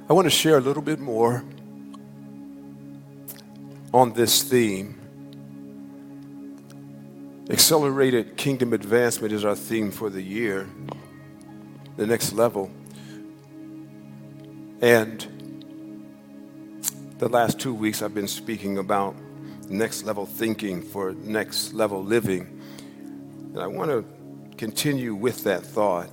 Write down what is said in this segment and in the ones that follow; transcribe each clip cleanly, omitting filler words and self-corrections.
I want to share a little bit more on this theme. Accelerated kingdom advancement is our theme for the year, the next level. And the last 2 weeks I've been speaking about next level thinking for next level living. And I want to continue with that thought.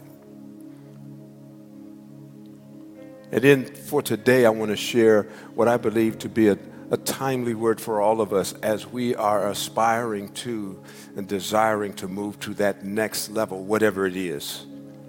And then for today, I want to share what I believe to be a timely word for all of us as we are aspiring to and desiring to move to that next level, whatever it is.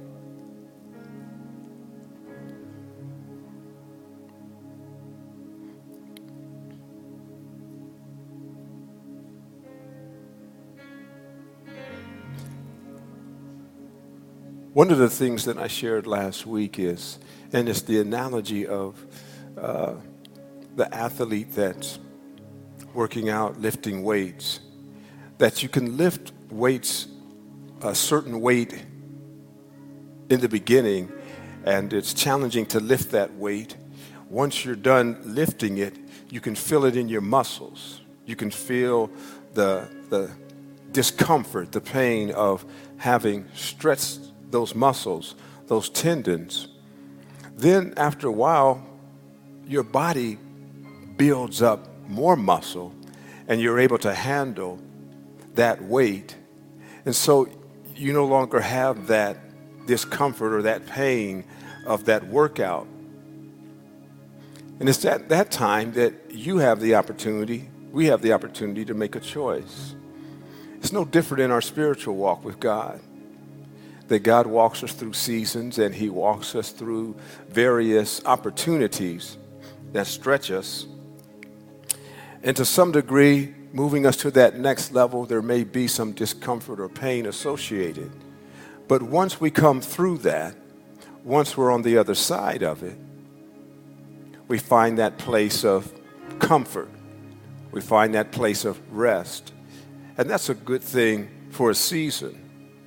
One of the things that I shared last week is, and it's the analogy of the athlete that's working out, lifting weights, that you can lift weights, a certain weight in the beginning, and it's challenging to lift that weight. Once you're done lifting it, you can feel it in your muscles. You can feel the discomfort, the pain of having stretched those muscles, those tendons. Then after a while, your body builds up more muscle and you're able to handle that weight. And so you no longer have that discomfort or that pain of that workout. And it's at that time that you have the opportunity, we have the opportunity to make a choice. It's no different in our spiritual walk with God. That God walks us through seasons and he walks us through various opportunities that stretch us. And to some degree, moving us to that next level, there may be some discomfort or pain associated. But once we come through that, once we're on the other side of it, we find that place of comfort. We find that place of rest. And that's a good thing for a season.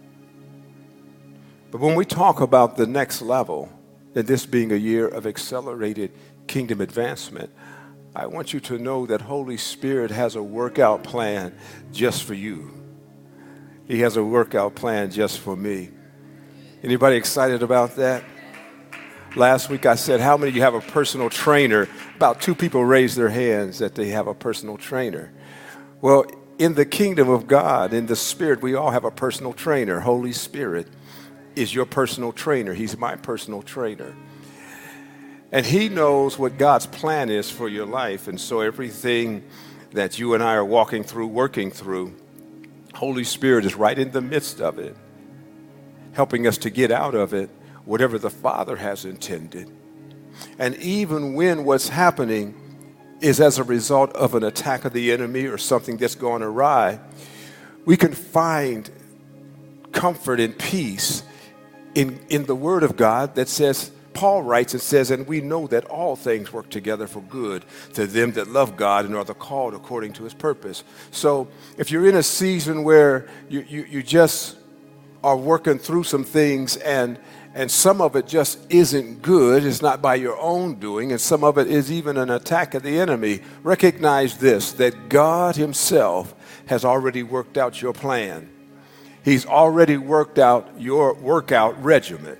But when we talk about the next level, and this being a year of accelerated kingdom advancement, I want you to know that Holy Spirit has a workout plan just for you. He has a workout plan just for me. Anybody excited about that? Last week I said, how many of you have a personal trainer? About 2 people raised their hands that they have a personal trainer. Well, in the kingdom of God, in the Spirit, we all have a personal trainer. Holy Spirit is your personal trainer. He's my personal trainer. And he knows what God's plan is for your life. And so everything that you and I are walking through, working through, Holy Spirit is right in the midst of it, helping us to get out of it whatever the Father has intended. And even when what's happening is as a result of an attack of the enemy or something that's gone awry, we can find comfort and peace in the Word of God that says, Paul writes and says, and we know that all things work together for good to them that love God and are the called according to his purpose. So if you're in a season where you just are working through some things and some of it just isn't good, it's not by your own doing, and some of it is even an attack of the enemy, recognize this, that God himself has already worked out your plan. He's already worked out your workout regimen.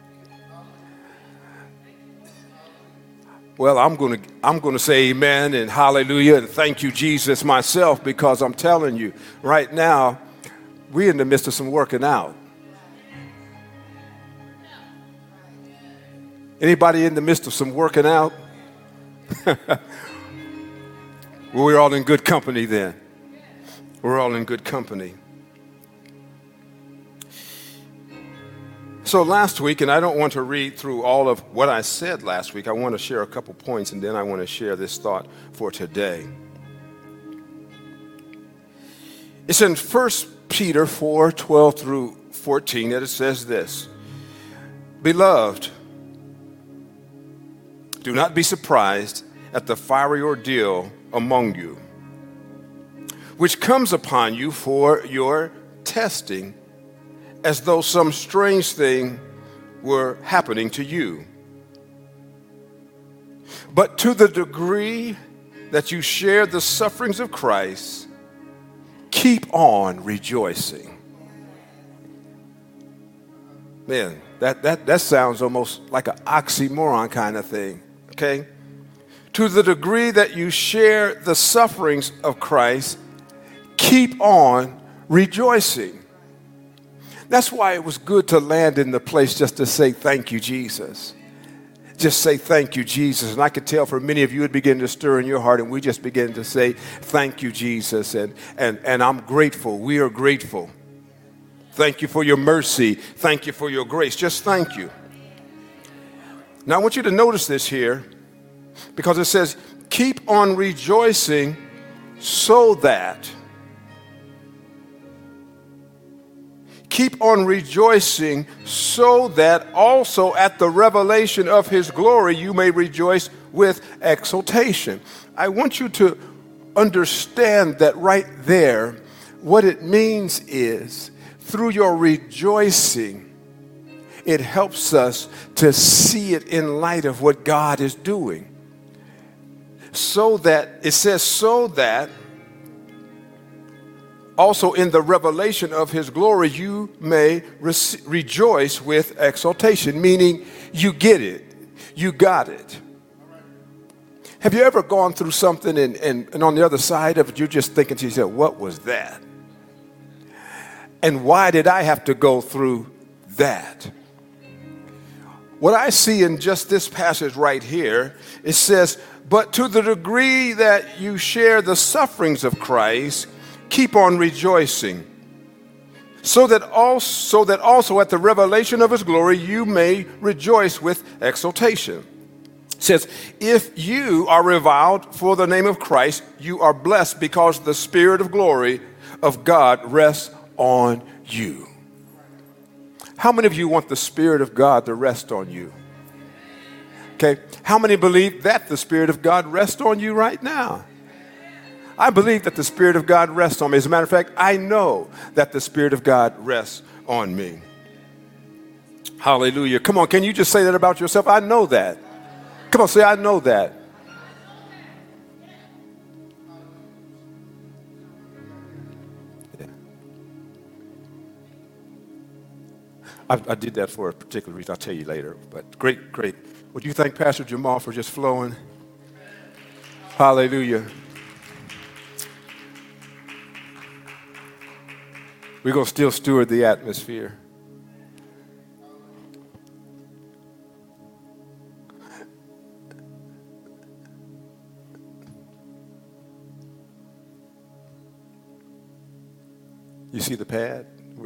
Well, I'm going to say amen and hallelujah and thank you, Jesus, myself, because I'm telling you, right now, we're in the midst of some working out. Anybody in the midst of some working out? Well, we're all in good company then. We're all in good company. So last week, and I don't want to read through all of what I said last week. I want to share a couple points, and then I want to share this thought for today. It's in 1 Peter 4:12 through 14 that it says this. Beloved, do not be surprised at the fiery ordeal among you, which comes upon you for your testing, as though some strange thing were happening to you. But to the degree that you share the sufferings of Christ, keep on rejoicing. Man, that sounds almost like an oxymoron kind of thing, okay? To the degree that you share the sufferings of Christ, keep on rejoicing. That's why it was good to land in the place just to say, thank you, Jesus. Just say, thank you, Jesus. And I could tell for many of you it began to stir in your heart, and we just began to say, thank you, Jesus. And I'm grateful. We are grateful. Thank you for your mercy. Thank you for your grace. Just thank you. Now, I want you to notice this here, because it says, keep on rejoicing so that. Keep on rejoicing so that also at the revelation of his glory you may rejoice with exultation. I want you to understand that right there, what it means is through your rejoicing, it helps us to see it in light of what God is doing. So that, it says, so that also in the revelation of his glory, you may rejoice with exultation, meaning you get it, you got it. Have you ever gone through something and on the other side of it, you're just thinking to yourself, what was that? And why did I have to go through that? What I see in just this passage right here, it says, but to the degree that you share the sufferings of Christ, keep on rejoicing, so that also at the revelation of his glory you may rejoice with exultation. It says, if you are reviled for the name of Christ, you are blessed because the Spirit of glory of God rests on you. How many of you want the Spirit of God to rest on you? Okay, how many believe that the Spirit of God rests on you right now? I believe that the Spirit of God rests on me. As a matter of fact, I know that the Spirit of God rests on me. Hallelujah. Come on, can you just say that about yourself? I know that. Come on, say, I know that. Yeah. I did that for a particular reason. I'll tell you later. But great. Would you thank Pastor Jamal for just flowing? Hallelujah. We're going to still steward the atmosphere. You see the pad?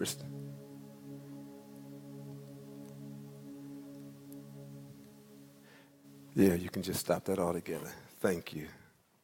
Yeah, you can just stop that altogether. Thank you.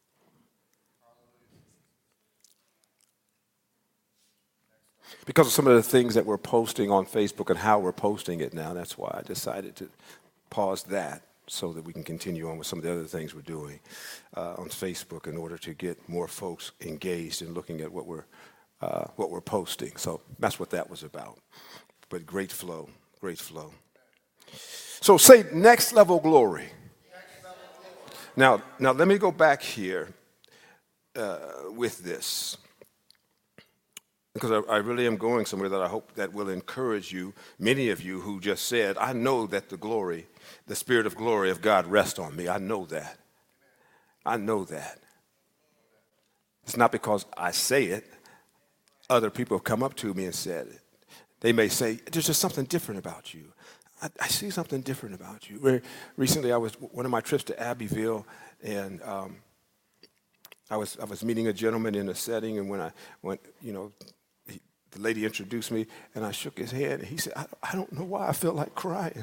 Because of some of the things that we're posting on Facebook and how we're posting it now, that's why I decided to pause that so that we can continue on with some of the other things we're doing on Facebook in order to get more folks engaged in looking at what we're posting. So that's what that was about. But great flow, great flow. So say next level glory. Now let me go back here with this, because I really am going somewhere that I hope that will encourage you, many of you who just said, I know that the Spirit of glory of God rests on me. I know that. I know that. It's not because I say it. Other people have come up to me and said it. They may say, there's just something different about you. I see something different about you. Recently, I was one of my trips to Abbeville, and I was meeting a gentleman in a setting, and when I went, the lady introduced me, and I shook his hand, and he said, I don't know why I feel like crying.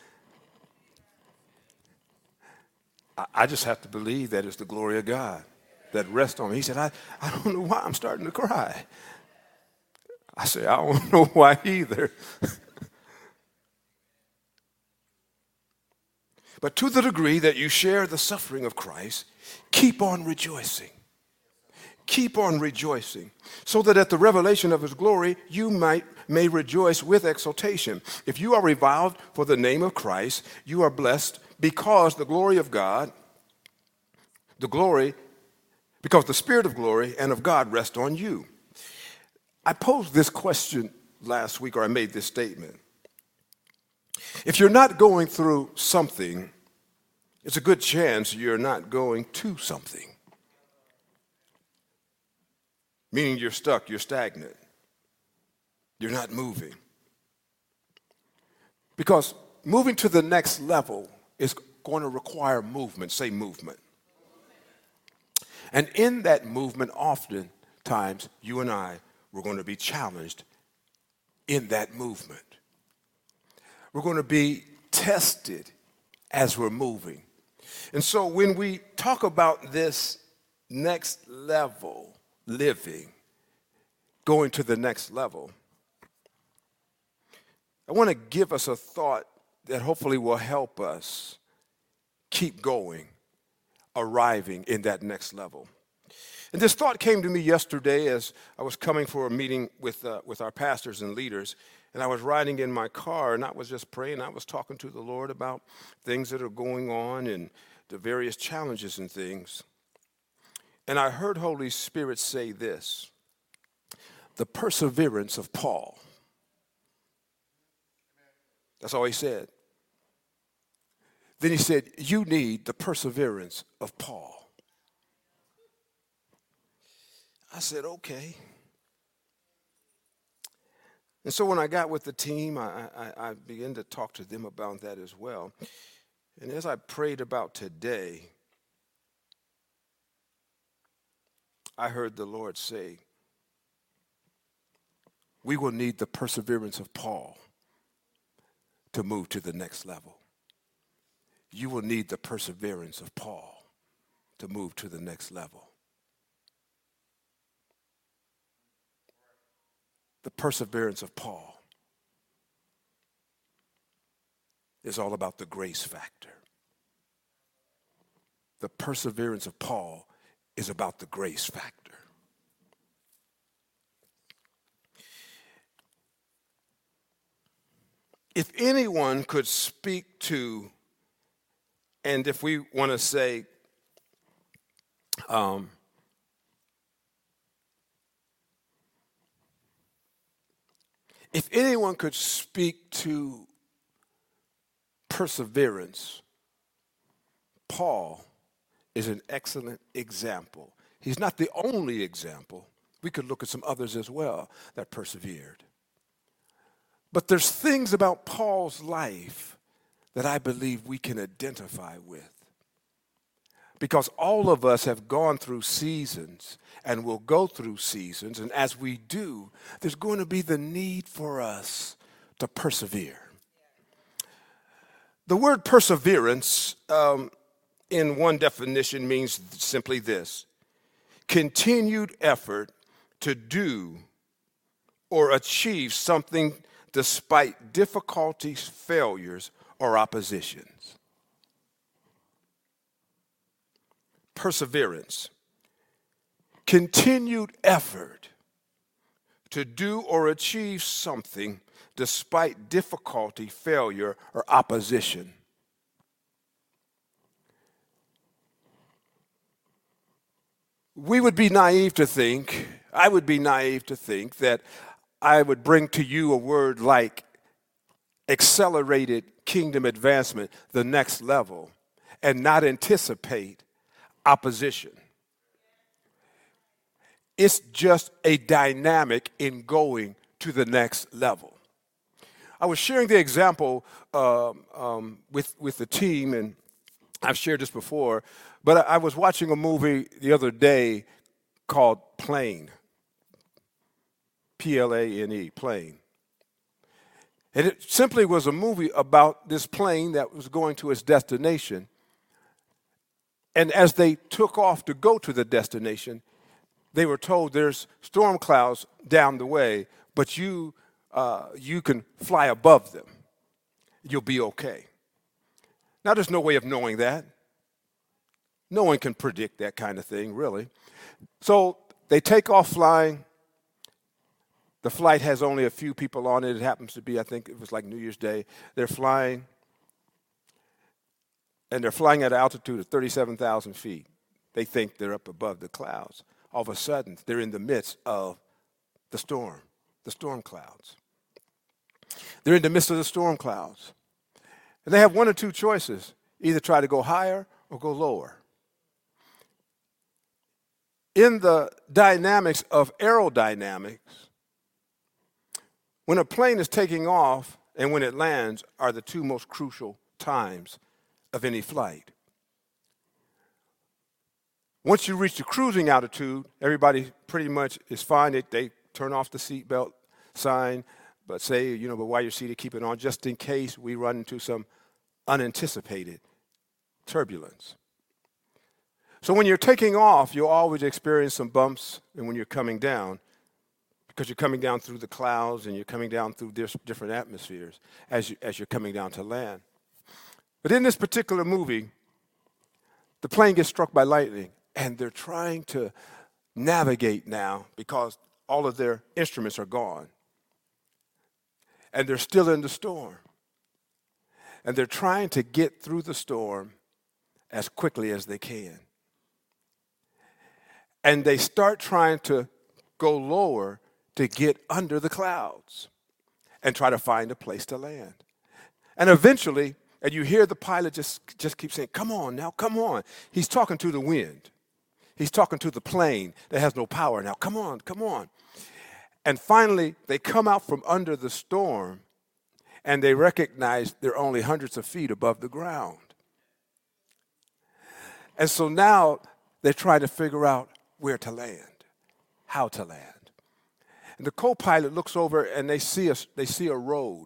I just have to believe that it's the glory of God that rests on me. He said, I don't know why I'm starting to cry. I said, I don't know why either. But to the degree that you share the suffering of Christ, keep on rejoicing. Keep on rejoicing, so that at the revelation of his glory you may rejoice with exultation. If you are reviled for the name of Christ, you are blessed because the glory of God the glory, because the Spirit of glory and of God rests on you. I posed this question last week, or I made this statement. If you're not going through something, it's a good chance you're not going to something. Meaning you're stuck, you're stagnant. You're not moving. Because moving to the next level is going to require movement. Say movement. And in that movement, oftentimes, you and I, we're going to be challenged in that movement. We're going to be tested as we're moving. And so when we talk about this next level living, going to the next level, I want to give us a thought that hopefully will help us keep going, arriving in that next level. And this thought came to me yesterday as I was coming for a meeting with our pastors and leaders, and I was riding in my car, and I was just praying. I was talking to the Lord about things that are going on and the various challenges and things. And I heard Holy Spirit say this, the perseverance of Paul. That's all he said. Then he said, you need the perseverance of Paul. I said, okay. And so when I got with the team, I began to talk to them about that as well. And as I prayed about today, I heard the Lord say, we will need the perseverance of Paul to move to the next level. You will need the perseverance of Paul to move to the next level. The perseverance of Paul is all about the grace factor. The perseverance of Paul is about the grace factor. If anyone could speak to, and if we want to say, if anyone could speak to perseverance, Paul is an excellent example. He's not the only example. We could look at some others as well that persevered. But there's things about Paul's life that I believe we can identify with. Because all of us have gone through seasons and will go through seasons. And as we do, there's going to be the need for us to persevere. The word perseverance, in one definition, means simply this: continued effort to do or achieve something despite difficulties, failures, or oppositions. Perseverance. Continued effort to do or achieve something despite difficulty, failure, or opposition. We would be naive to think, I would be naive to think that I would bring to you a word like accelerated kingdom advancement, the next level, and not anticipate opposition. It's just a dynamic in going to the next level. I was sharing the example with the team, and I've shared this before, but I was watching a movie the other day called Plane. Plane, plane. And it simply was a movie about this plane that was going to its destination. And as they took off to go to the destination, they were told there's storm clouds down the way, but you can fly above them. You'll be okay. Now, there's no way of knowing that. No one can predict that kind of thing, really. So they take off flying. The flight has only a few people on it. It happens to be, I think it was like New Year's Day. They're flying, and they're flying at an altitude of 37,000 feet. They think they're up above the clouds. All of a sudden, they're in the midst of the storm clouds. They're in the midst of the storm clouds. And they have one or two choices, either try to go higher or go lower. In the dynamics of aerodynamics, when a plane is taking off and when it lands are the two most crucial times of any flight. Once you reach the cruising altitude, everybody pretty much is fine. They turn off the seatbelt sign, but say, but while you're seated, keep it on just in case we run into some unanticipated turbulence. So when you're taking off, you'll always experience some bumps, and when you're coming down, because you're coming down through the clouds and you're coming down through different atmospheres as you're coming down to land. But in this particular movie, the plane gets struck by lightning, and they're trying to navigate now because all of their instruments are gone. And they're still in the storm. And they're trying to get through the storm as quickly as they can. And they start trying to go lower to get under the clouds and try to find a place to land. And eventually, and you hear the pilot just keep saying, come on now, come on. He's talking to the wind. He's talking to the plane that has no power now. Come on, come on. And finally, they come out from under the storm, and they recognize they're only hundreds of feet above the ground. And so now they're trying to figure out where to land, how to land. And the co-pilot looks over, and they see a road.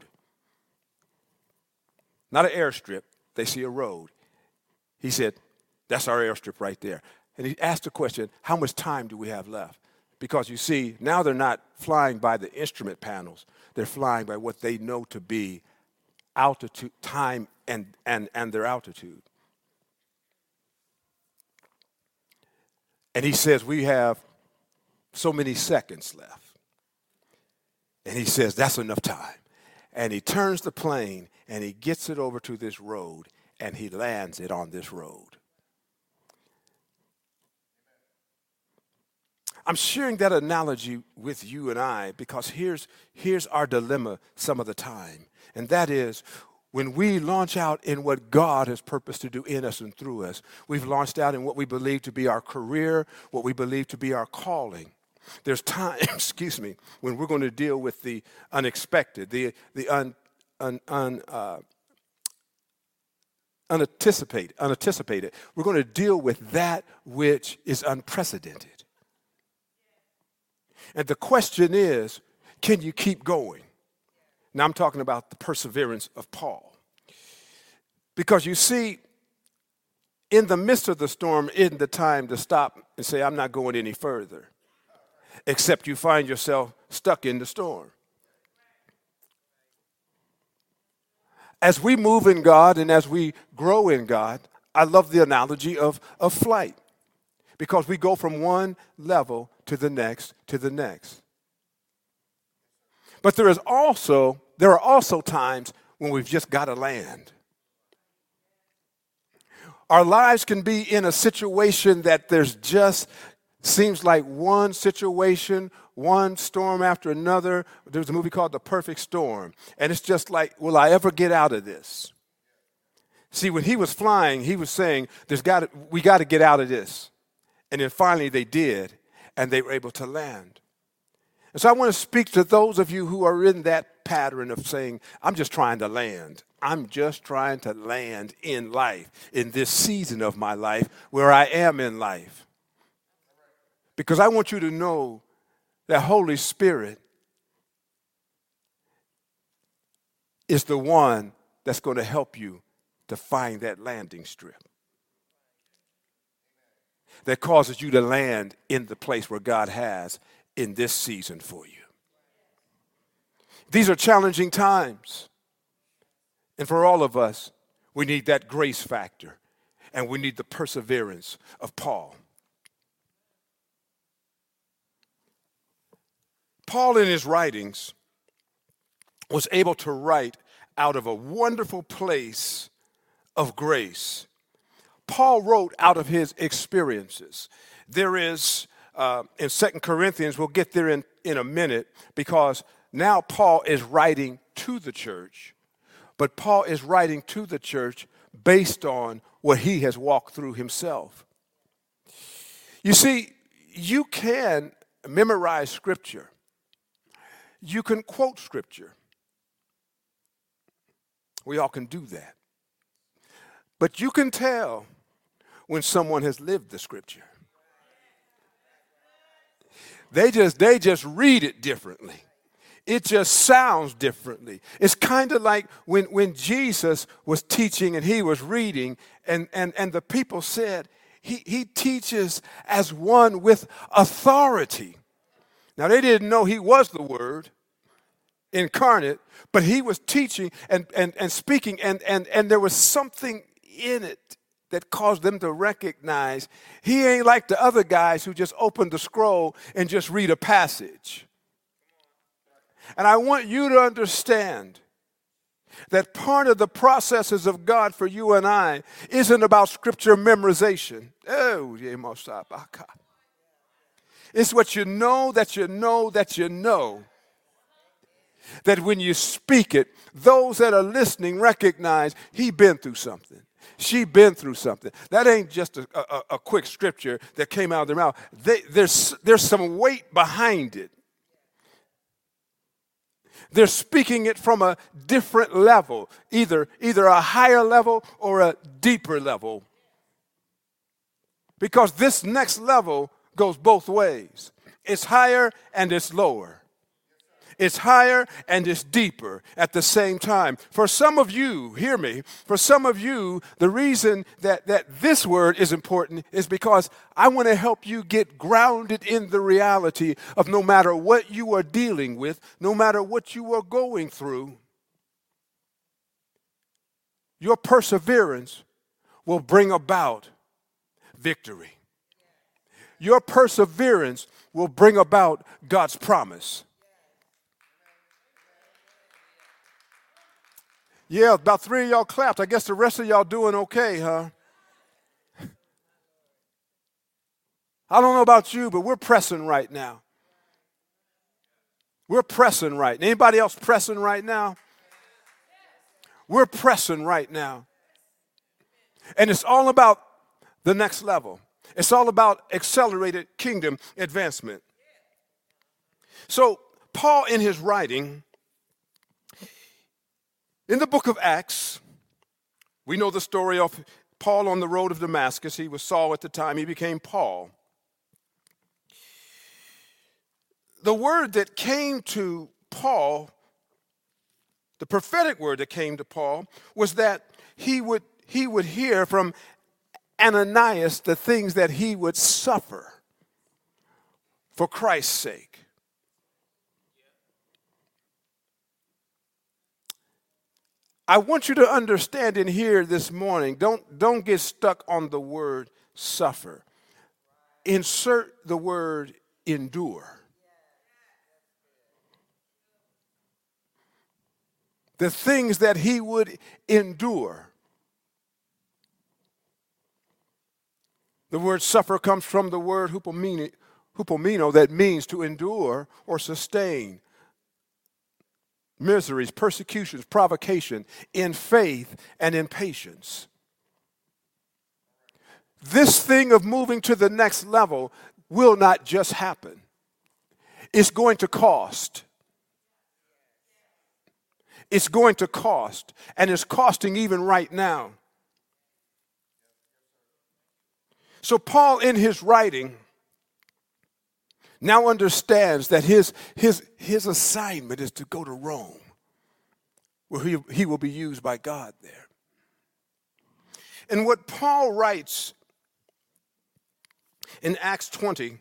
Not an airstrip. They see a road. He said, that's our airstrip right there. And he asked the question, how much time do we have left? Because you see, now they're not flying by the instrument panels. They're flying by what they know to be altitude, time, and their altitude. And he says, we have so many seconds left. And he says, that's enough time. And he turns the plane, and he gets it over to this road, and he lands it on this road. I'm sharing that analogy with you and I because here's our dilemma some of the time. And that is when we launch out in what God has purposed to do in us and through us, we've launched out in what we believe to be our career, what we believe to be our calling. There's time, when we're going to deal with the unexpected, the unanticipated. We're going to deal with that which is unprecedented. And the question is, can you keep going? Now I'm talking about the perseverance of Paul. Because you see, in the midst of the storm isn't the time to stop and say, I'm not going any further. Except you find yourself stuck in the storm. As we move in God and as we grow in God, I love the analogy of flight. Because we go from one level to the next to the next. But there are also times when we've just got to land. Our lives can be in a situation that there's just seems like one situation, one storm after another. There's a movie called The Perfect Storm. And it's just like, will I ever get out of this? See, when he was flying, he was saying, we got to get out of this. And then finally they did, and they were able to land. And so I want to speak to those of you who are in that pattern of saying, I'm just trying to land. I'm just trying to land in life, in this season of my life where I am in life. Because I want you to know that Holy Spirit is the one that's going to help you to find that landing strip that causes you to land in the place where God has in this season for you. These are challenging times. And for all of us, we need that grace factor, and we need the perseverance of Paul. Paul, in his writings, was able to write out of a wonderful place of grace. Paul wrote out of his experiences. There is, in 2 Corinthians, we'll get there in a minute, because now Paul is writing to the church, but Paul is writing to the church based on what he has walked through himself. You see, you can memorize Scripture. You can quote Scripture. We all can do that. But you can tell when someone has lived the Scripture. They just read it differently. It just sounds differently. It's kind of like when Jesus was teaching and he was reading, and the people said, he teaches as one with authority. Now, they didn't know he was the Word incarnate, but he was teaching and speaking, and there was something in it that caused them to recognize he ain't like the other guys who just open the scroll and just read a passage. And I want you to understand that part of the processes of God for you and I isn't about Scripture memorization. Oh, it's what you know that you know that you know. That when you speak it, those that are listening recognize he been through something. She been through something. That ain't just a quick scripture that came out of their mouth. There's some weight behind it. They're speaking it from a different level, either a higher level or a deeper level. Because this next level goes both ways. It's higher and it's lower. It's higher and it's deeper at the same time. For some of you, hear me, for some of you, the reason that this word is important is because I want to help you get grounded in the reality of no matter what you are dealing with, no matter what you are going through, your perseverance will bring about victory. Your perseverance will bring about God's promise. Yeah, about 3 of y'all clapped. I guess the rest of y'all doing okay, huh? I don't know about you, but we're pressing right now. We're pressing right now. Anybody else pressing right now? We're pressing right now. And it's all about the next level. It's all about accelerated kingdom advancement. So Paul, in his writing, in the book of Acts, we know the story of Paul on the road of Damascus. He was Saul at the time. He became Paul. The word that came to Paul, the prophetic word that came to Paul, was that he would hear from Ananias the things that he would suffer for Christ's sake. I want you to understand in here this morning, don't get stuck on the word suffer. Insert the word endure. The things that he would endure. The word suffer comes from the word hupomeno, that means to endure or sustain. Miseries, persecutions, provocation, in faith and in patience. This thing of moving to the next level will not just happen. It's going to cost. It's going to cost, and it's costing even right now. So Paul, in his writing, now understands that his assignment is to go to Rome, where he will be used by God there. And what Paul writes in Acts 20,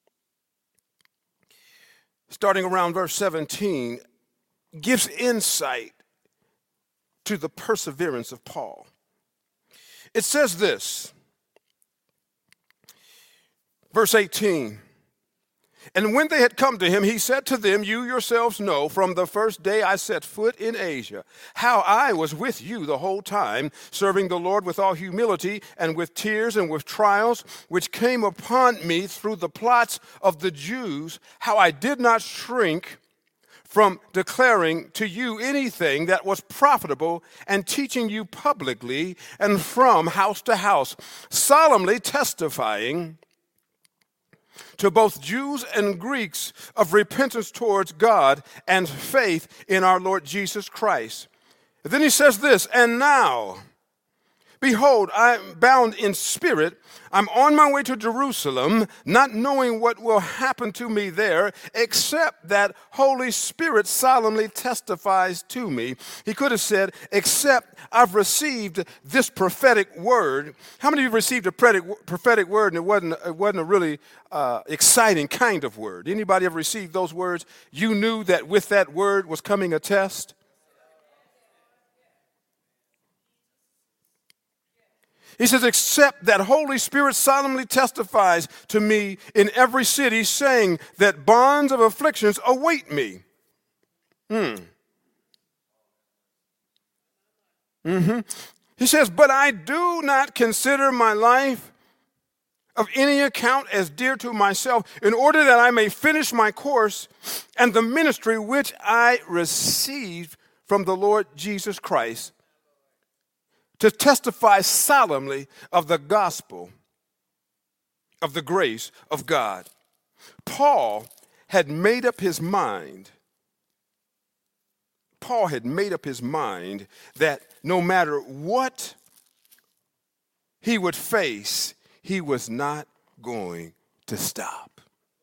starting around verse 17, gives insight to the perseverance of Paul. It says this, verse 18, And when they had come to him, he said to them, you yourselves know from the first day I set foot in Asia, how I was with you the whole time, serving the Lord with all humility and with tears and with trials, which came upon me through the plots of the Jews, how I did not shrink from declaring to you anything that was profitable and teaching you publicly and from house to house, solemnly testifying to both Jews and Greeks of repentance towards God and faith in our Lord Jesus Christ. And then he says this, and now, behold, I am bound in spirit. I'm on my way to Jerusalem, not knowing what will happen to me there, except that Holy Spirit solemnly testifies to me. He could have said, except I've received this prophetic word. How many of you received a prophetic word and it wasn't a really exciting kind of word? Anybody ever received those words? You knew that with that word was coming a test? He says, except that Holy Spirit solemnly testifies to me in every city, saying that bonds of afflictions await me. He says, but I do not consider my life of any account as dear to myself, in order that I may finish my course and the ministry which I received from the Lord Jesus Christ, to testify solemnly of the gospel of the grace of God. Paul had made up his mind. Paul had made up his mind that no matter what he would face, he was not going to stop.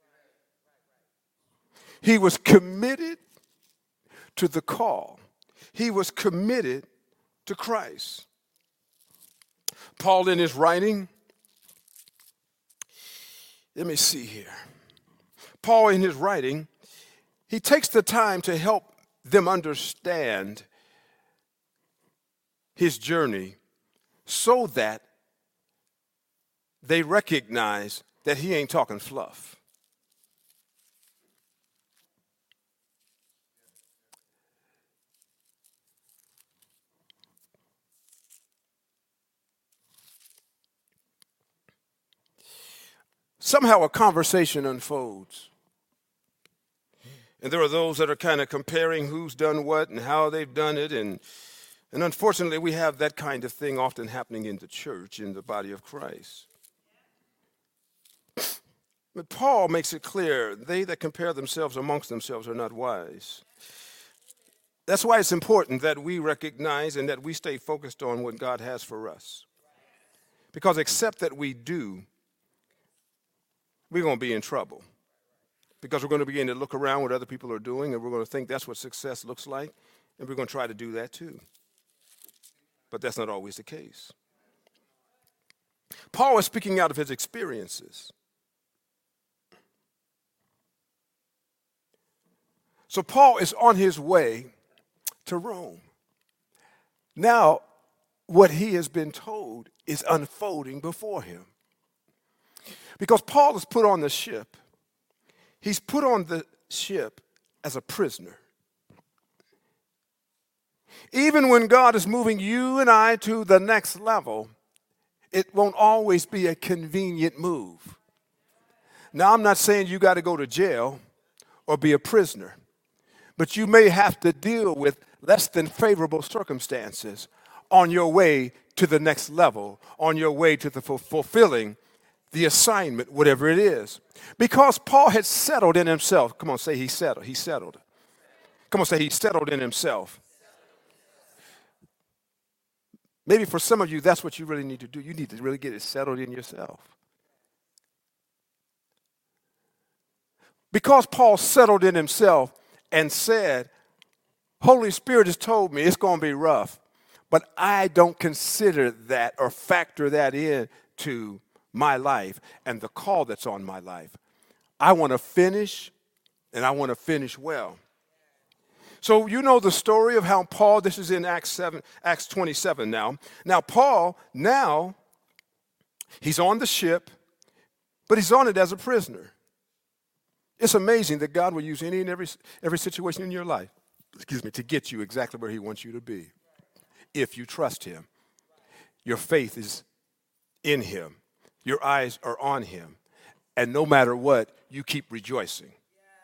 He was committed to the call. He was committed to Christ. Paul in his writing, let me see here. Paul in his writing, he takes the time to help them understand his journey so that they recognize that he ain't talking fluff. Somehow a conversation unfolds. And there are those that are kind of comparing who's done what and how they've done it. And unfortunately, we have that kind of thing often happening in the church, in the body of Christ. But Paul makes it clear, they that compare themselves amongst themselves are not wise. That's why it's important that we recognize and that we stay focused on what God has for us. Because except that we do, we're going to be in trouble. Because we're going to begin to look around what other people are doing, and we're going to think that's what success looks like, and we're going to try to do that too. But that's not always the case. Paul is speaking out of his experiences. So Paul is on his way to Rome. Now, what he has been told is unfolding before him. Because Paul is put on the ship. He's put on the ship as a prisoner. Even when God is moving you and I to the next level, it won't always be a convenient move. Now, I'm not saying you got to go to jail or be a prisoner, but you may have to deal with less than favorable circumstances on your way to the next level, on your way to the fulfilling the assignment, whatever it is. Because Paul had settled in himself. Come on, say he settled. He settled. Come on, say he settled in himself. Maybe for some of you, that's what you really need to do. You need to really get it settled in yourself. Because Paul settled in himself and said, Holy Spirit has told me it's going to be rough, but I don't consider that or factor that in to my life and the call that's on my life. I want to finish, and I want to finish well. So you know the story of how Paul, this is in Acts 27 now. Now Paul, he's on the ship, but he's on it as a prisoner. It's amazing that God will use any and every situation in your life, to get you exactly where he wants you to be. If you trust him, your faith is in him, your eyes are on him, and no matter what, you keep rejoicing.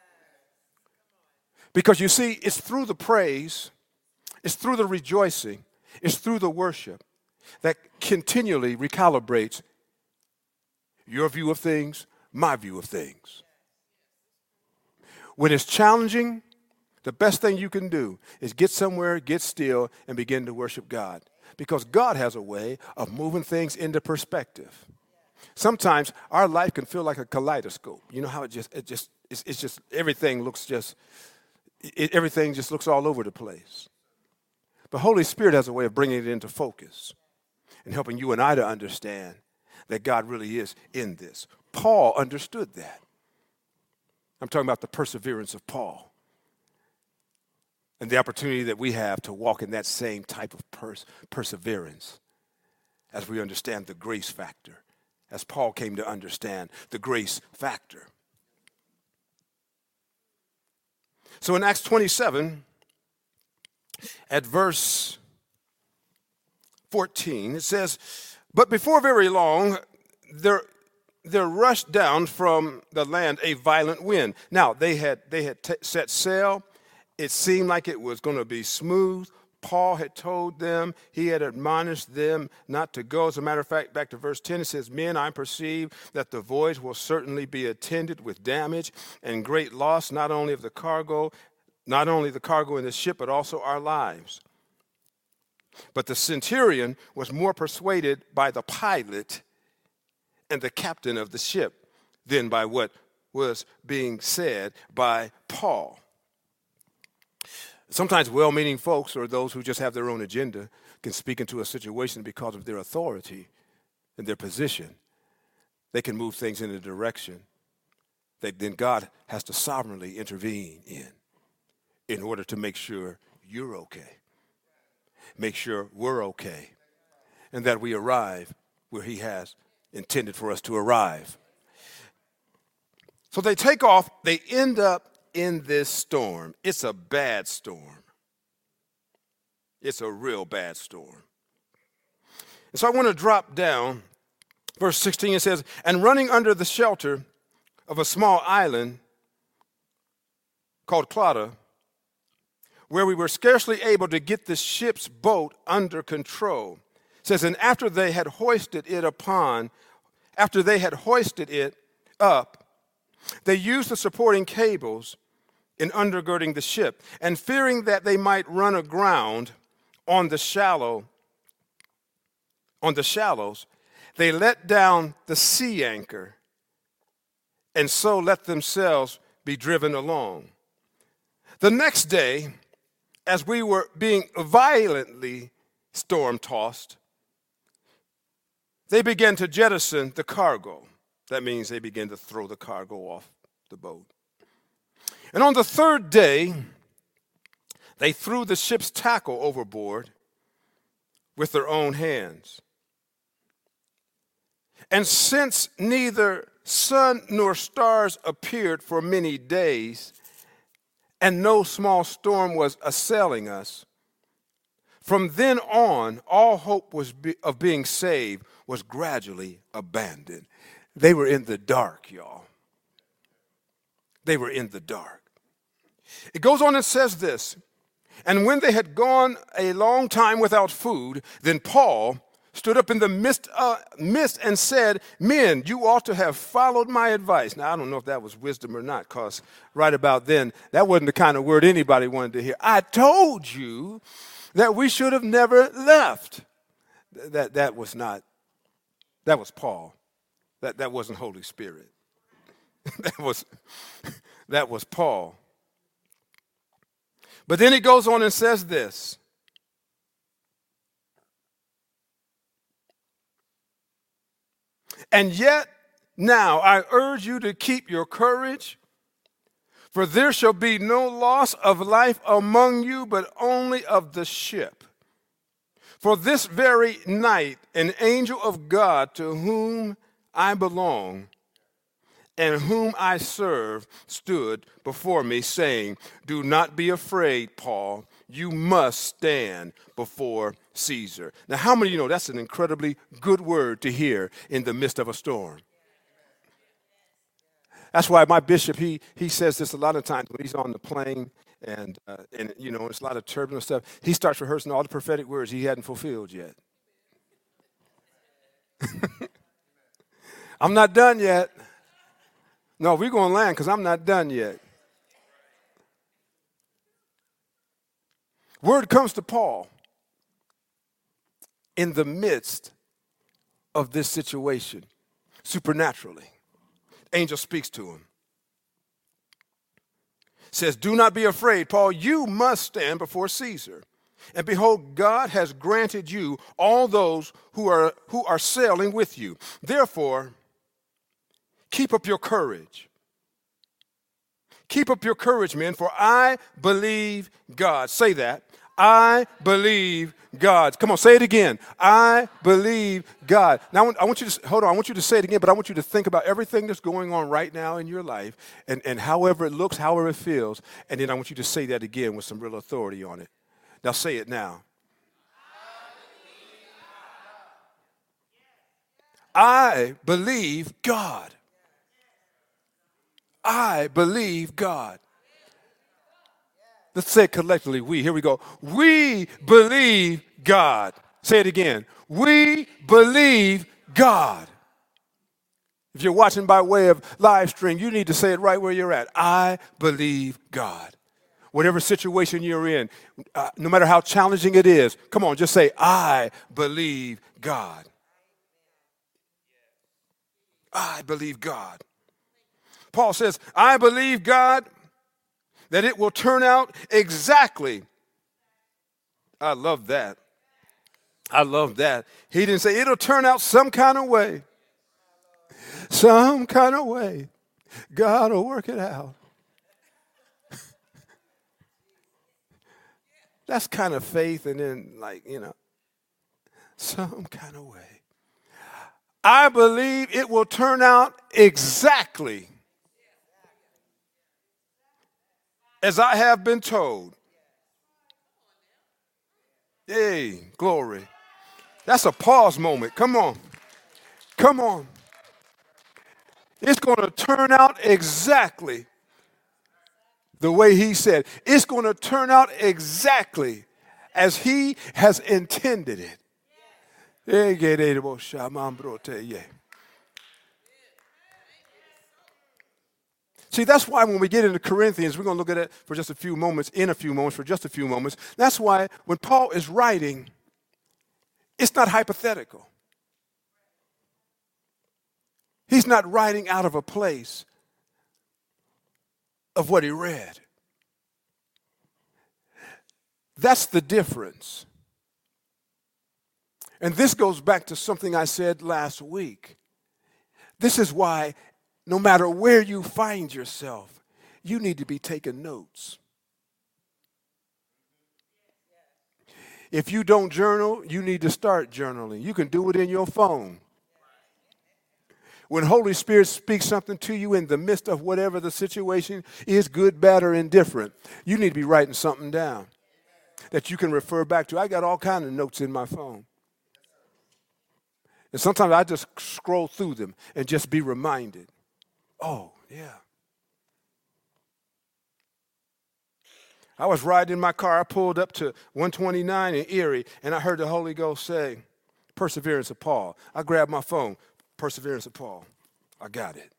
Because you see, it's through the praise, it's through the rejoicing, it's through the worship that continually recalibrates your view of things, my view of things. When it's challenging, the best thing you can do is get somewhere, get still, and begin to worship God. Because God has a way of moving things into perspective. Sometimes our life can feel like a kaleidoscope. You know how everything just looks all over the place. But Holy Spirit has a way of bringing it into focus and helping you and I to understand that God really is in this. Paul understood that. I'm talking about the perseverance of Paul and the opportunity that we have to walk in that same type of perseverance as we understand the grace factor, as Paul came to understand the grace factor. So in Acts 27, at verse 14, it says, "But before very long, there rushed down from the land a violent wind." Now, they had set sail. It seemed like it was going to be smooth. Paul had told them, he had admonished them not to go. As a matter of fact, back to verse 10, it says, "Men, I perceive that the voyage will certainly be attended with damage and great loss, not only the cargo in the ship, but also our lives." But the centurion was more persuaded by the pilot and the captain of the ship than by what was being said by Paul. Sometimes well-meaning folks, or those who just have their own agenda, can speak into a situation because of their authority and their position. They can move things in a direction that then God has to sovereignly intervene in order to make sure you're okay, make sure we're okay, and that we arrive where he has intended for us to arrive. So they take off. They end up in this storm. It's a bad storm. It's a real bad storm. And so I want to drop down. Verse 16, it says, "And running under the shelter of a small island called Clauda, where we were scarcely able to get the ship's boat under control." It says, "And after they had hoisted it up, they used the supporting cables in undergirding the ship, and fearing that they might run aground on the shallows, they let down the sea anchor, and so let themselves be driven along. The next day, as we were being violently storm-tossed, they began to jettison the cargo." That means they began to throw the cargo off the boat. "And on the third day, they threw the ship's tackle overboard with their own hands. And since neither sun nor stars appeared for many days, and no small storm was assailing us, from then on, all hope of being saved was gradually abandoned." They were in the dark, y'all. They were in the dark. It goes on and says this, "And when they had gone a long time without food, then Paul stood up in the midst and said, 'Men, you ought to have followed my advice.'" Now, I don't know if that was wisdom or not, because right about then, that wasn't the kind of word anybody wanted to hear. "I told you that we should have never left." That was Paul. That wasn't Holy Spirit. that was Paul. But then he goes on and says this, "And yet now I urge you to keep your courage, for there shall be no loss of life among you, but only of the ship. For this very night an angel of God, to whom I belong and whom I serve stood before me, saying, do not be afraid, Paul. You must stand before Caesar. Now, how many of you know that's an incredibly good word to hear in the midst of a storm? That's why my bishop, he says this a lot of times when he's on the plane and you know, it's a lot of turbulent stuff. He starts rehearsing all the prophetic words he hadn't fulfilled yet. I'm not done yet. No, we're going to land because I'm not done yet. Word comes to Paul in the midst of this situation, supernaturally. Angel speaks to him. Says, do not be afraid, Paul. You must stand before Caesar. And behold, God has granted you all those who are sailing with you. Therefore, keep up your courage. Keep up your courage, men, for I believe God. Say that. I believe God. Come on, say it again. I believe God. Now, I want you to, hold on, I want you to say it again, but I want you to think about everything that's going on right now in your life and however it looks, however it feels, and then I want you to say that again with some real authority on it. Now, say it now. I believe God. I believe God. Let's say it collectively. We. Here we go. We believe God. Say it again. We believe God. If you're watching by way of live stream, you need to say it right where you're at. I believe God. Whatever situation you're in, no matter how challenging it is, come on, just say, I believe God. I believe God. Paul says, I believe God that it will turn out exactly. I love that. I love that. He didn't say it'll turn out some kind of way. Some kind of way. God will work it out. That's kind of faith, and then, like, you know, some kind of way. I believe it will turn out exactly as I have been told. Hey, glory. That's a pause moment. Come on. Come on. It's going to turn out exactly the way he said. It's going to turn out exactly as he has intended it. See, that's why when we get into Corinthians, we're going to look at it for just a few moments, for just a few moments. That's why when Paul is writing, it's not hypothetical. He's not writing out of a place of what he read. That's the difference. And this goes back to something I said last week. This is why no matter where you find yourself, you need to be taking notes. If you don't journal, you need to start journaling. You can do it in your phone. When Holy Spirit speaks something to you in the midst of whatever the situation is, good, bad, or indifferent, you need to be writing something down that you can refer back to. I got all kinds of notes in my phone. And sometimes I just scroll through them and just be reminded. Oh, yeah. I was riding in my car. I pulled up to 129 in Erie, and I heard the Holy Ghost say, Perseverance of Paul. I grabbed my phone. Perseverance of Paul. I got it.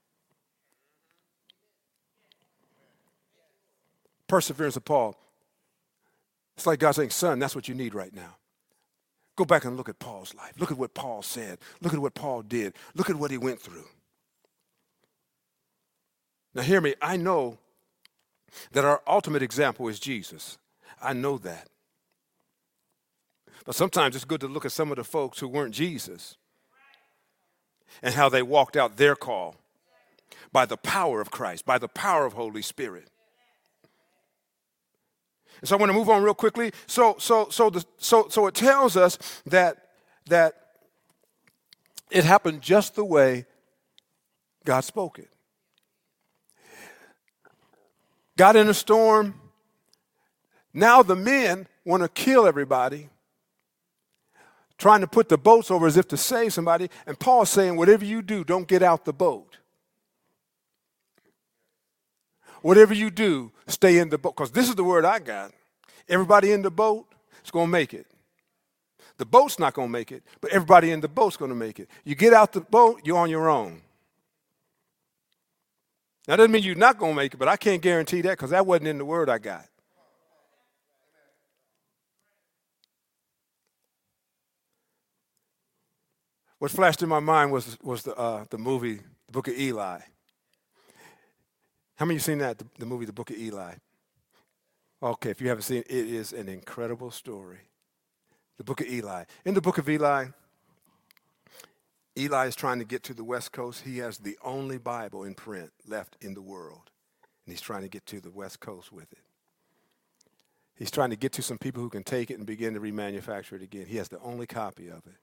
Perseverance of Paul. It's like God saying, son, that's what you need right now. Go back and look at Paul's life. Look at what Paul said. Look at what Paul did. Look at what he went through. Now hear me. I know that our ultimate example is Jesus. I know that. But sometimes it's good to look at some of the folks who weren't Jesus and how they walked out their call by the power of Christ, by the power of Holy Spirit. And so I want to move on real quickly. So it tells us that it happened just the way God spoke it. got in a storm. Now the men want to kill everybody, trying to put the boats over as if to save somebody. And Paul's saying, whatever you do, don't get out the boat. Whatever you do, stay in the boat. Because this is the word I got. Everybody in the boat is going to make it. The boat's not going to make it, but everybody in the boat's going to make it. You get out the boat, you're on your own. That doesn't mean you're not going to make it, but I can't guarantee that because that wasn't in the word I got. What flashed in my mind was the movie, The Book of Eli. How many of you seen that, the movie, The Book of Eli? Okay, if you haven't seen it, it is an incredible story. The Book of Eli. In the Book of Eli, Eli is trying to get to the West Coast. He has the only Bible in print left in the world, and he's trying to get to the West Coast with it. He's trying to get to some people who can take it and begin to remanufacture it again. He has the only copy of it.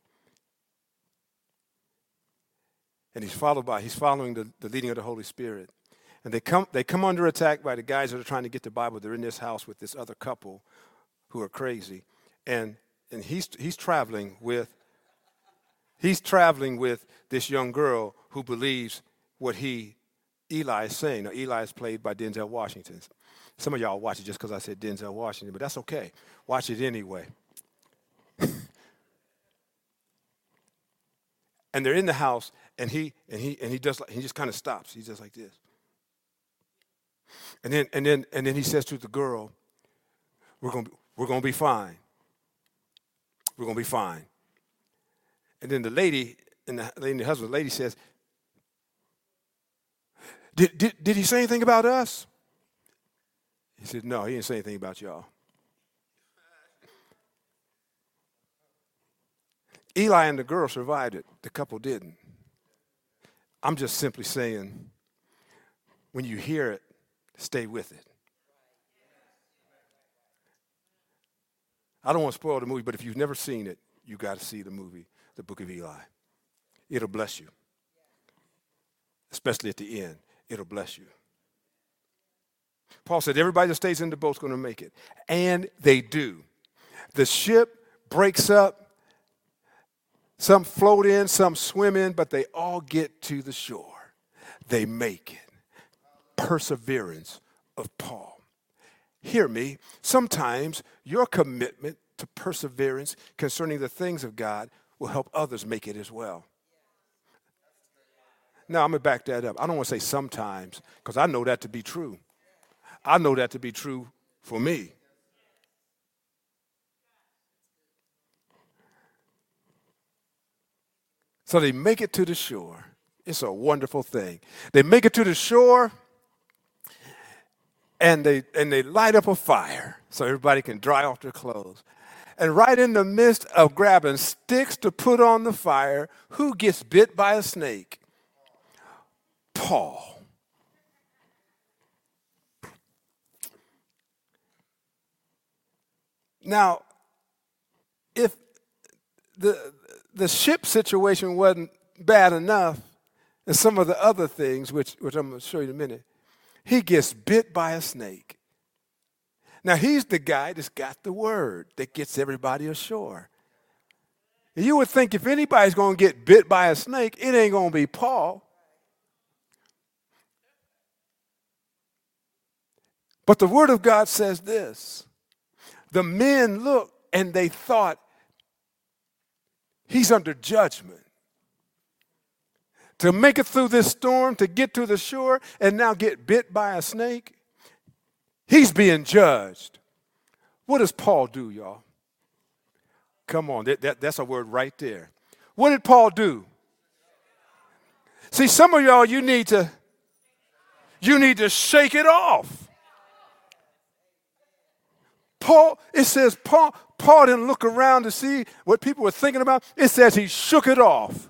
And he's following the leading of the Holy Spirit. And they come under attack by the guys that are trying to get the Bible. They're in this house with this other couple who are crazy. And he's traveling with this young girl who believes what Eli is saying. Now, Eli is played by Denzel Washington. Some of y'all watch it just because I said Denzel Washington, but that's okay. Watch it anyway. And they're in the house, and he just kind of stops. He's just like this. And then he says to the girl, "We're gonna be fine. We're gonna be fine." And then the lady and the husband, the lady says, Did he say anything about us? He said, "No, he didn't say anything about y'all." Eli and the girl survived it. The couple didn't. I'm just simply saying, when you hear it, stay with it. I don't want to spoil the movie, but if you've never seen it, you got to see the movie, The Book of Eli. It'll bless you. Especially at the end. It'll bless you. Paul said everybody that stays in the boat's going to make it. And they do. The ship breaks up. Some float in, some swim in, but they all get to the shore. They make it. Perseverance of Paul. Hear me. Sometimes your commitment to perseverance concerning the things of God will help others make it as well. Now, I'm going to back that up. I don't want to say sometimes, because I know that to be true. I know that to be true for me. So they make it to the shore. It's a wonderful thing. They make it to the shore, and they light up a fire so everybody can dry off their clothes. And right in the midst of grabbing sticks to put on the fire, who gets bit by a snake? Paul. Now, if the ship situation wasn't bad enough, and some of the other things, which I'm going to show you in a minute, he gets bit by a snake. Now, he's the guy that's got the word that gets everybody ashore. And you would think if anybody's going to get bit by a snake, it ain't going to be Paul. But the word of God says this. The men looked and they thought, he's under judgment. To make it through this storm, to get to the shore, and now get bit by a snake, he's being judged. What does Paul do, y'all? Come on, that's a word right there. What did Paul do? See, some of y'all, you need to shake it off. It says Paul didn't look around to see what people were thinking about. It says he shook it off.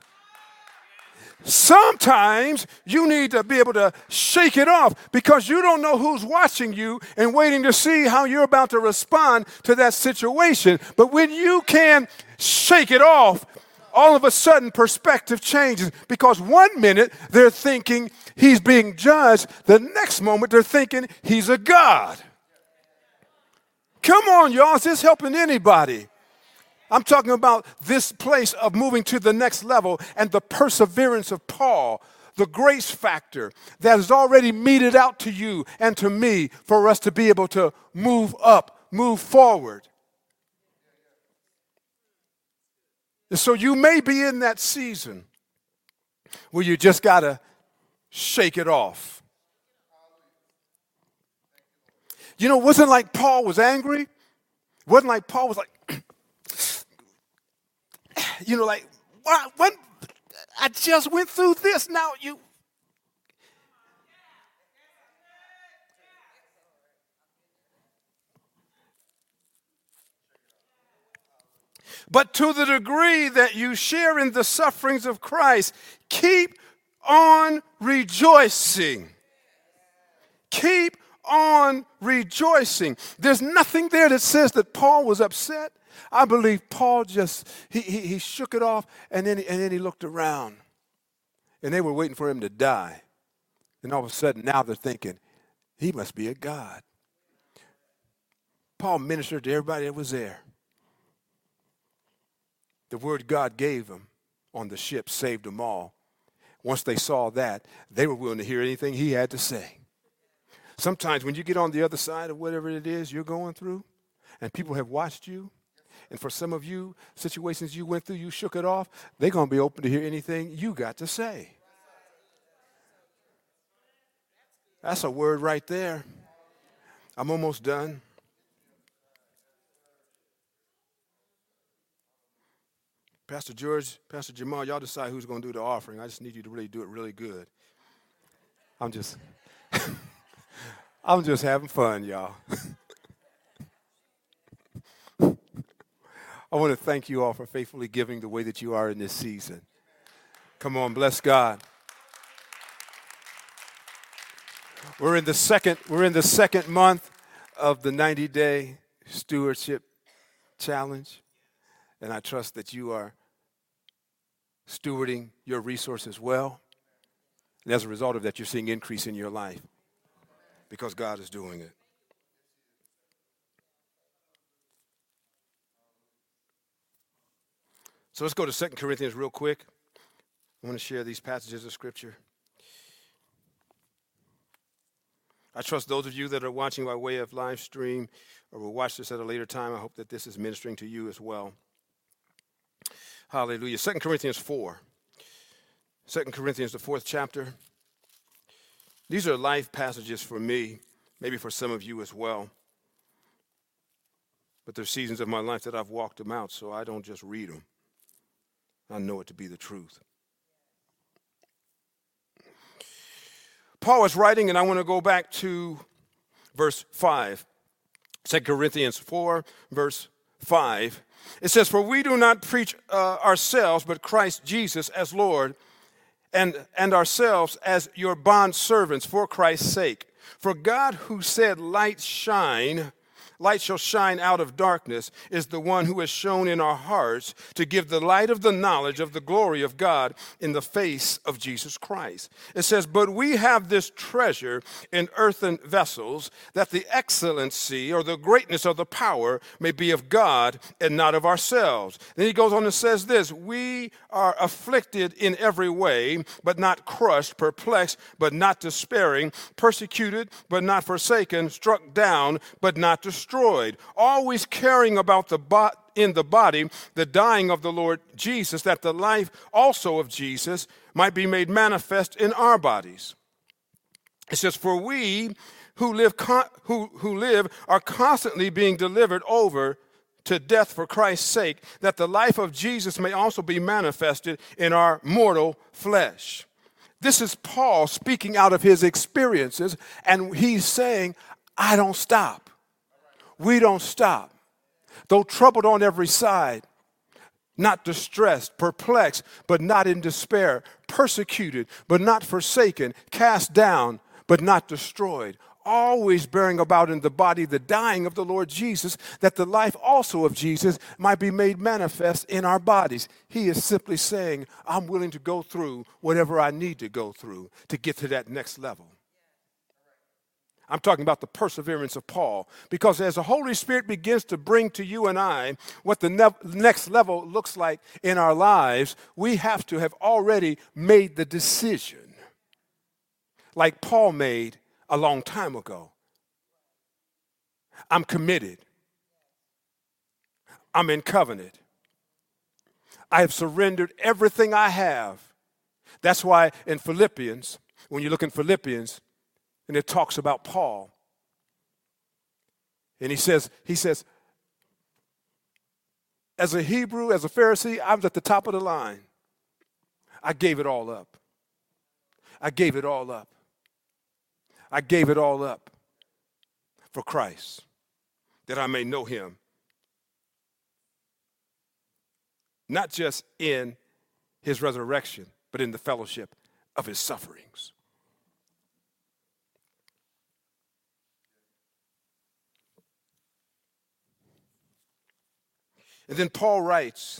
Sometimes you need to be able to shake it off because you don't know who's watching you and waiting to see how you're about to respond to that situation. But when you can shake it off, all of a sudden perspective changes because one minute they're thinking he's being judged, the next moment they're thinking he's a God. Come on, y'all, is this helping anybody? I'm talking about this place of moving to the next level and the perseverance of Paul, the grace factor that is already meted out to you and to me for us to be able to move up, move forward. And so you may be in that season where you just got to shake it off. You know, it wasn't like Paul was angry. It wasn't like Paul was like, you know, like, what? I just went through this. Now you. But to the degree that you share in the sufferings of Christ, keep on rejoicing. Keep on rejoicing. There's nothing there that says that Paul was upset. I believe Paul just, he shook it off and then he looked around. And they were waiting for him to die. And all of a sudden now they're thinking, he must be a God. Paul ministered to everybody that was there. The word God gave him on the ship saved them all. Once they saw that, they were willing to hear anything he had to say. Sometimes when you get on the other side of whatever it is you're going through, and people have watched you, and for some of you, situations you went through, you shook it off, they're going to be open to hear anything you got to say. That's a word right there. I'm almost done. Pastor George, Pastor Jamal, y'all decide who's going to do the offering. I just need you to really do it really good. I'm just having fun, y'all. I want to thank you all for faithfully giving the way that you are in this season. Come on, bless God. We're in the second month of the 90-day stewardship challenge, and I trust that you are stewarding your resources well. And as a result of that, you're seeing increase in your life because God is doing it. So let's go to 2 Corinthians real quick. I want to share these passages of Scripture. I trust those of you that are watching by way of live stream or will watch this at a later time, I hope that this is ministering to you as well. Hallelujah. 2 Corinthians 4. 2 Corinthians, the 4th chapter. These are life passages for me, maybe for some of you as well. But there's seasons of my life that I've walked them out, so I don't just read them. I know it to be the truth. Paul is writing, and I want to go back to verse 5. 2 Corinthians 4, verse 5. It says, "For we do not preach ourselves, but Christ Jesus as Lord, and ourselves as your bondservants for Christ's sake. For God, who said, 'Light shall shine out of darkness,' is the one who has shown in our hearts to give the light of the knowledge of the glory of God in the face of Jesus Christ." It says, "But we have this treasure in earthen vessels, that the excellency or the greatness of the power may be of God and not of ourselves." Then he goes on and says this, "We are afflicted in every way, but not crushed, perplexed, but not despairing, persecuted, but not forsaken, struck down, but not destroyed, always carrying about in the body the dying of the Lord Jesus, that the life also of Jesus might be made manifest in our bodies." It says, "For we who live are constantly being delivered over to death for Christ's sake, that the life of Jesus may also be manifested in our mortal flesh." This is Paul speaking out of his experiences, and he's saying, I don't stop. We don't stop. Though troubled on every side, not distressed, perplexed, but not in despair, persecuted, but not forsaken, cast down, but not destroyed, always bearing about in the body the dying of the Lord Jesus, that the life also of Jesus might be made manifest in our bodies. He is simply saying, I'm willing to go through whatever I need to go through to get to that next level. I'm talking about the perseverance of Paul, because as the Holy Spirit begins to bring to you and I what the next level looks like in our lives, we have to have already made the decision, like Paul made a long time ago. I'm committed. I'm in covenant. I have surrendered everything I have. That's why in Philippians, when you look in Philippians, and it talks about Paul, and he says, as a Hebrew, as a Pharisee, I was at the top of the line. I gave it all up. I gave it all up. I gave it all up for Christ, that I may know him, not just in his resurrection, but in the fellowship of his sufferings. And then Paul writes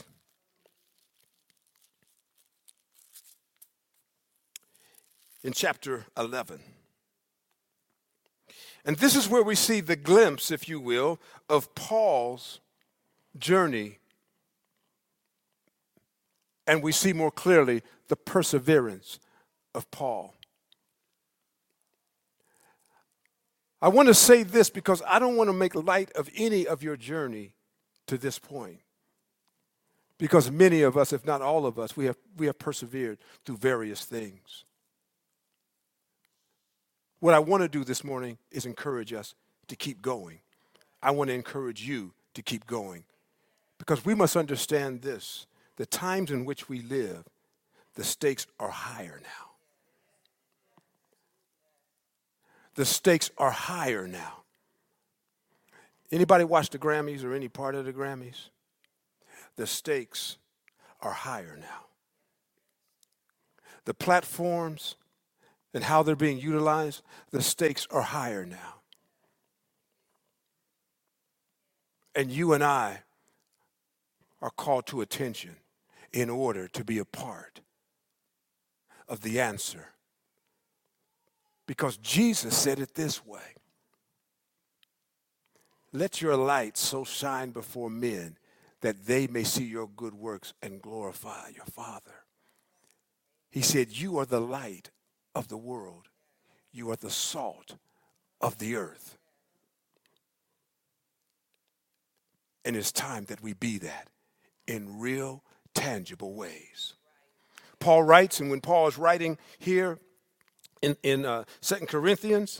in chapter 11. And this is where we see the glimpse, if you will, of Paul's journey. And we see more clearly the perseverance of Paul. I want to say this because I don't want to make light of any of your journey to this point. Because many of us, if not all of us, we have persevered through various things. What I want to do this morning is encourage us to keep going. I want to encourage you to keep going. Because we must understand this. The times in which we live, the stakes are higher now. The stakes are higher now. Anybody watch the Grammys or any part of the Grammys? The stakes are higher now. The platforms and how they're being utilized, the stakes are higher now. And you and I are called to attention in order to be a part of the answer. Because Jesus said it this way: let your light so shine before men that they may see your good works and glorify your Father. He said, you are the light of the world. You are the salt of the earth. And it's time that we be that in real, tangible ways. Paul writes, and when Paul is writing here in 2 Corinthians,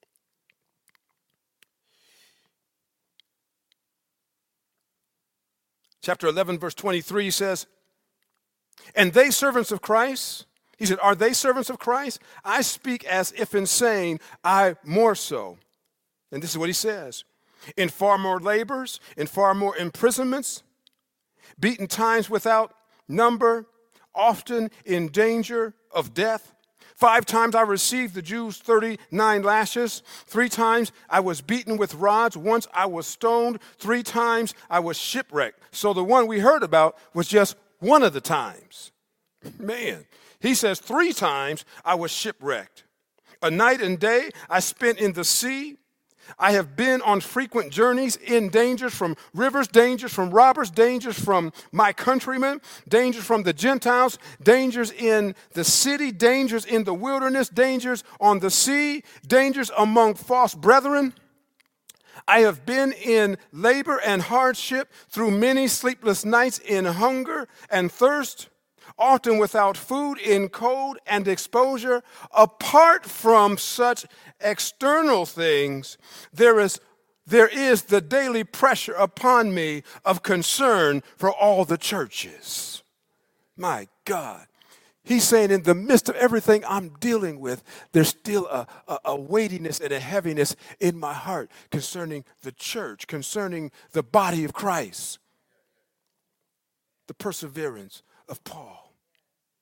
chapter 11, verse 23 says, and they servants of Christ, he said, are they servants of Christ? I speak as if insane, I more so. And this is what he says. In far more labors, in far more imprisonments, beaten times without number, often in danger of death. 5 times I received the Jews 39 lashes. 3 times I was beaten with rods. Once I was stoned. 3 times I was shipwrecked. So the one we heard about was just one of the times. Man, he says 3 times I was shipwrecked. A night and day I spent in the sea. I have been on frequent journeys, in dangers from rivers, dangers from robbers, dangers from my countrymen, dangers from the Gentiles, dangers in the city, dangers in the wilderness, dangers on the sea, dangers among false brethren. I have been in labor and hardship through many sleepless nights, in hunger and thirst, often without food, in cold and exposure. Apart from such external things, there is the daily pressure upon me of concern for all the churches. My God. He's saying in the midst of everything I'm dealing with, there's still a weightiness and a heaviness in my heart concerning the church, concerning the body of Christ. The perseverance of Paul.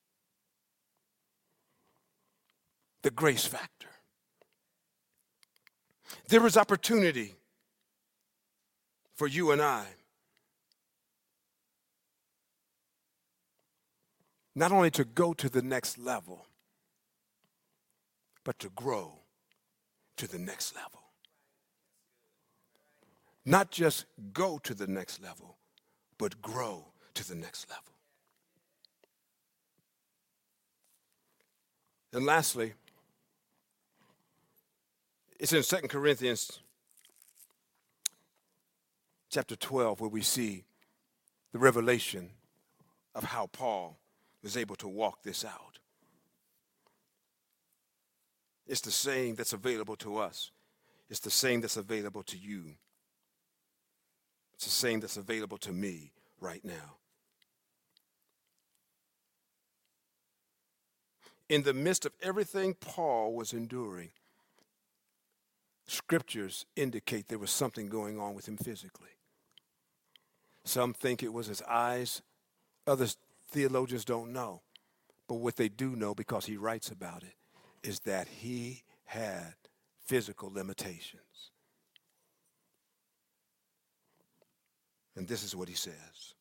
The grace factor. There is opportunity for you and I, not only to go to the next level, but to grow to the next level. Not just go to the next level, but grow to the next level. And lastly, it's in 2 Corinthians chapter 12 where we see the revelation of how Paul was able to walk this out. It's the same that's available to us. It's the same that's available to you. It's the same that's available to me right now. In the midst of everything Paul was enduring, scriptures indicate there was something going on with him physically. Some think it was his eyes. Other theologians don't know. But what they do know, because he writes about it, is that he had physical limitations. And this is what he says.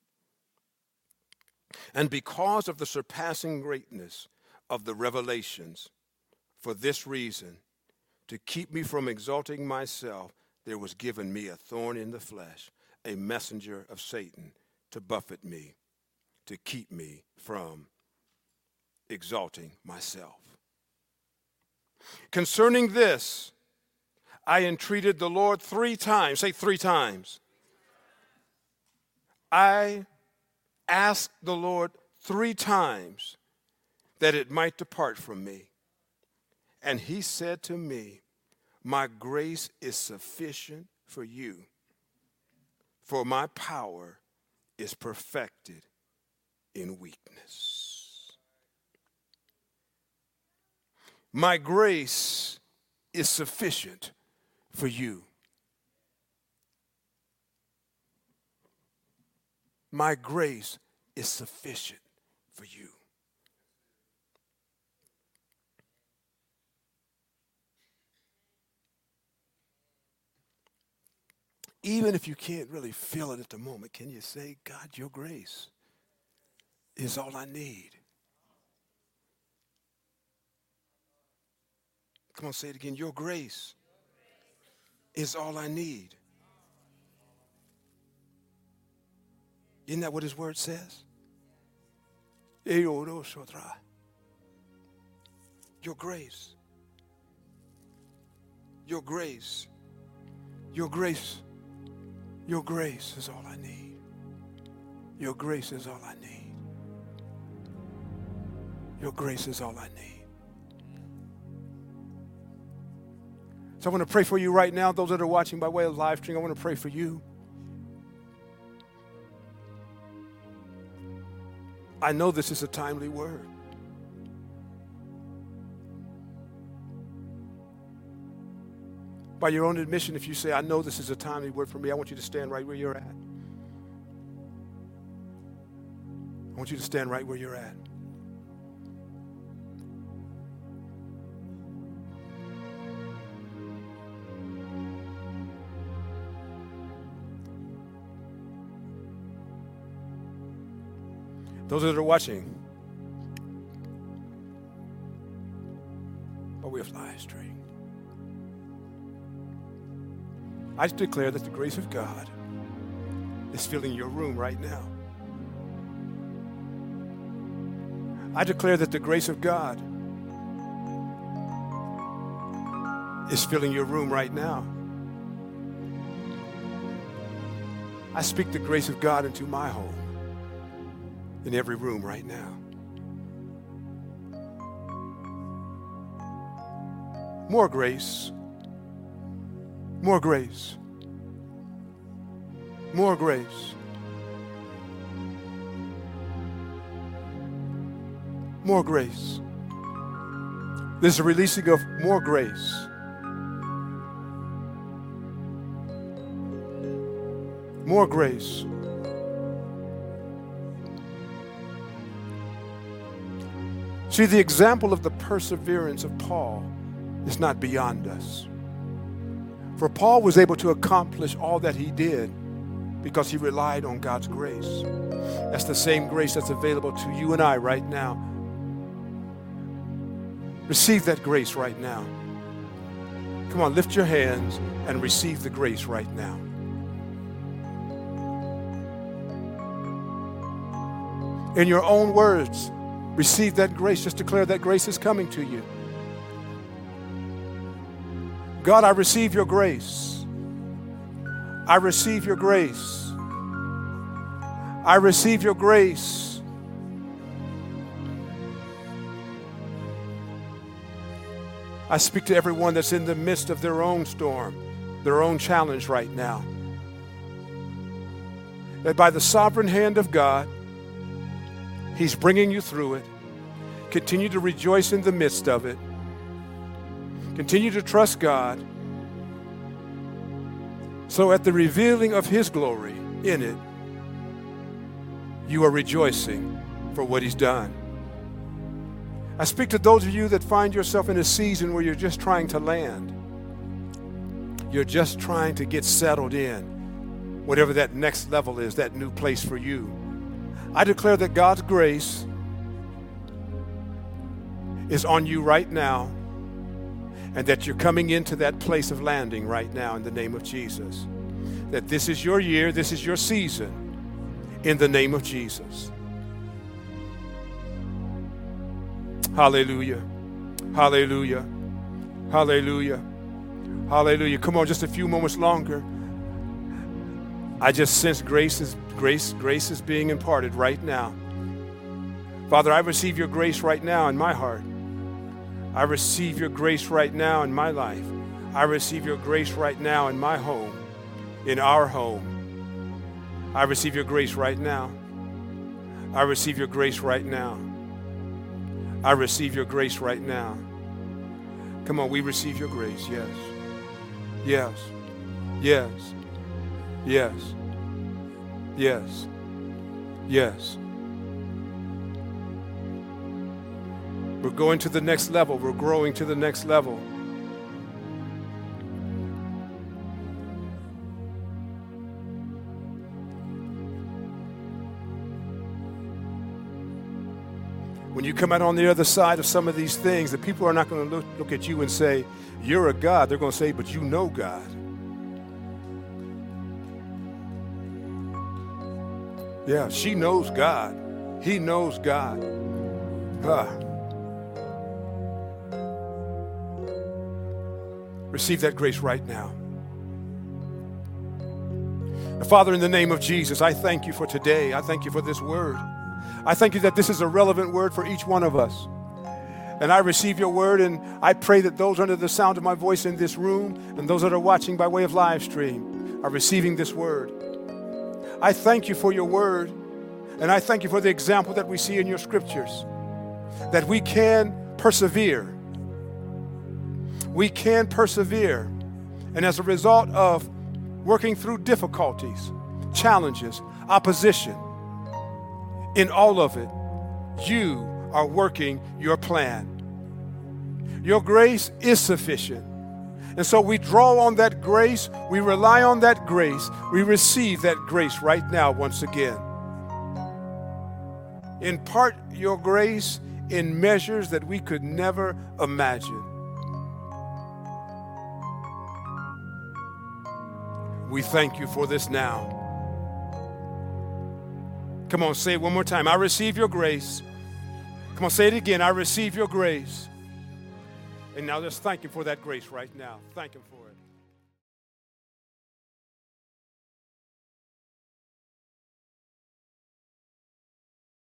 And because of the surpassing greatness of the revelations, for this reason, to keep me from exalting myself, there was given me a thorn in the flesh, a messenger of Satan to buffet me, to keep me from exalting myself. Concerning this, I entreated the Lord 3 times. Say 3 times. I asked the Lord 3 times that it might depart from me. And he said to me, my grace is sufficient for you, for my power is perfected in weakness. My grace is sufficient for you. My grace is sufficient for you. Even if you can't really feel it at the moment, can you say, God, your grace is all I need? Come on, say it again. Your grace is all I need. Isn't that what his word says? Your grace. Your grace. Your grace. Your grace is all I need. Your grace is all I need. Your grace is all I need. So I want to pray for you right now. Those that are watching by way of live stream, I want to pray for you. I know this is a timely word. By your own admission, if you say, I know this is a timely word for me, I want you to stand right where you're at. I want you to stand right where you're at. Those that are watching by way of live stream, I declare that the grace of God is filling your room right now. I declare that the grace of God is filling your room right now. I speak the grace of God into my home, in every room right now. More grace. More grace. More grace. More grace. There's a releasing of more grace. More grace. See, the example of the perseverance of Paul is not beyond us. For Paul was able to accomplish all that he did because he relied on God's grace. That's the same grace that's available to you and I right now. Receive that grace right now. Come on, lift your hands and receive the grace right now. In your own words, receive that grace. Just declare that grace is coming to you. God, I receive your grace. I receive your grace. I receive your grace. I speak to everyone that's in the midst of their own storm, their own challenge right now. That by the sovereign hand of God, He's bringing you through it. Continue to rejoice in the midst of it. Continue to trust God. So at the revealing of His glory in it, you are rejoicing for what He's done. I speak to those of you that find yourself in a season where you're just trying to land. You're just trying to get settled in, whatever that next level is, that new place for you. I declare that God's grace is on you right now, and that you're coming into that place of landing right now in the name of Jesus. That this is your year, this is your season, in the name of Jesus. Hallelujah. Hallelujah. Hallelujah. Hallelujah. Come on, just a few moments longer. I just sense grace is being imparted right now. Father, I receive your grace right now in my heart. I receive your grace right now in my life. I receive your grace right now in my home, in our home. I receive your grace right now. I receive your grace right now. I receive your grace right now. Come on, we receive your grace. Yes. Yes. Yes. Yes. Yes. Yes. We're going to the next level. We're growing to the next level. When you come out on the other side of some of these things, the people are not going to look at you and say, you're a God. They're going to say, but you know God. Yeah, she knows God. He knows God. Receive that grace right now. Father, in the name of Jesus, I thank you for today. I thank you for this word. I thank you that this is a relevant word for each one of us. And I receive your word, and I pray that those under the sound of my voice in this room and those that are watching by way of live stream are receiving this word. I thank you for your word, and I thank you for the example that we see in your scriptures, that we can persevere. We can persevere. And as a result of working through difficulties, challenges, opposition, in all of it, you are working your plan. Your grace is sufficient. And so we draw on that grace, we rely on that grace, we receive that grace right now once again. Impart your grace in measures that we could never imagine. We thank you for this now. Come on, say it one more time. I receive your grace. Come on, say it again. I receive your grace. And now let's thank him for that grace right now. Thank him for it.